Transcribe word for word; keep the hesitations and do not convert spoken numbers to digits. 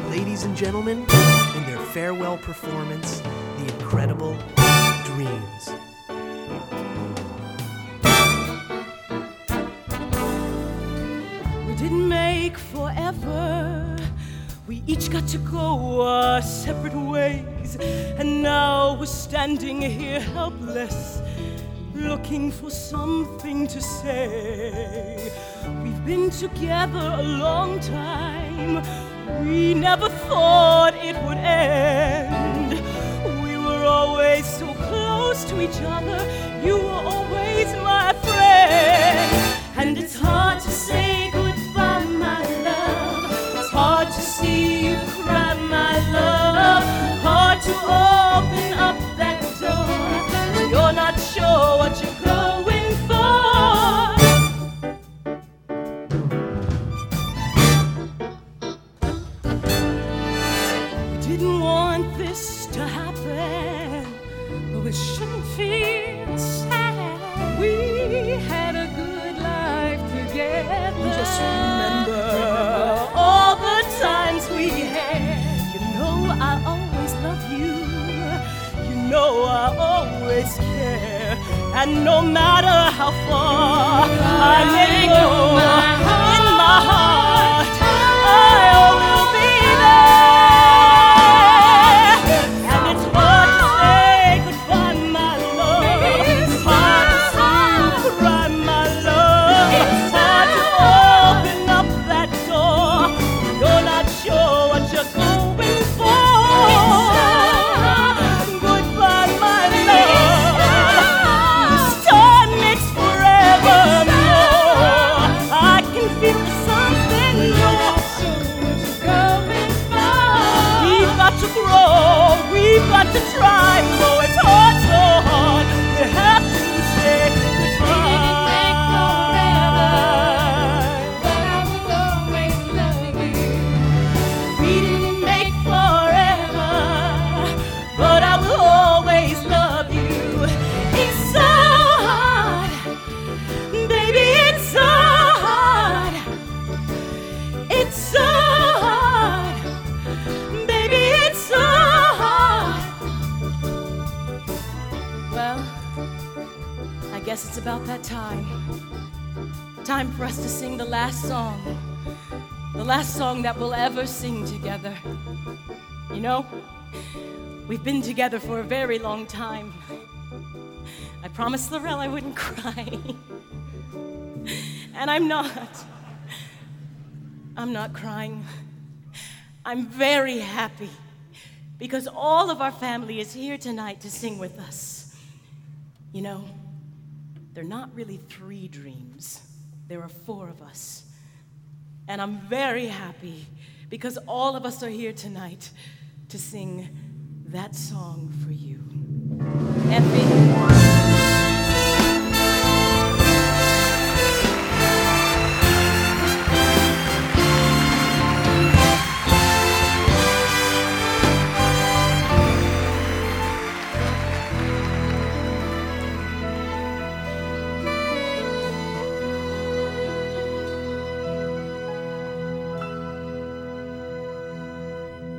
ladies and gentlemen, in their farewell performance, The Incredible Dreams. We didn't make forever. We each got to go our separate ways. And now we're standing here helpless, looking for something to say. We've been together a long time. We never thought it would end. We were always so close to each other. You were always my friend. And it's hard to say goodbye, my love. It's hard to see you cry, my love. Hard to open up that door when you're not sure what you're going for. We didn't want this to happen, but we shouldn't feel sad. We had a good life together. Just remember all the times we had. You know I always love you. You know I always care. And no matter how far I may go in my heart, I will be there. And it's hard to say goodbye, my love. It's hard to see you cry, my love. It's hard to open up that door. You're not sure what you're going for. Goodbye, my love. This time it's forevermore. I can feel something more. We've got to grow, we've got to try. Oh, it's hard, so hard. We have to say goodbye. We didn't make forever, but I will always love you. It's so hard, baby, it's so hard. It's so hard, baby, it's so hard. Well, I guess it's about that time. Time for us to sing the last song. The last song that we'll ever sing together. You know, we've been together for a very long time. I promised Laurel I wouldn't cry. And I'm not. I'm not crying. I'm very happy because all of our family is here tonight to sing with us. You know, they're not really three dreams. There are four of us. And I'm very happy because all of us are here tonight to sing that song for you. And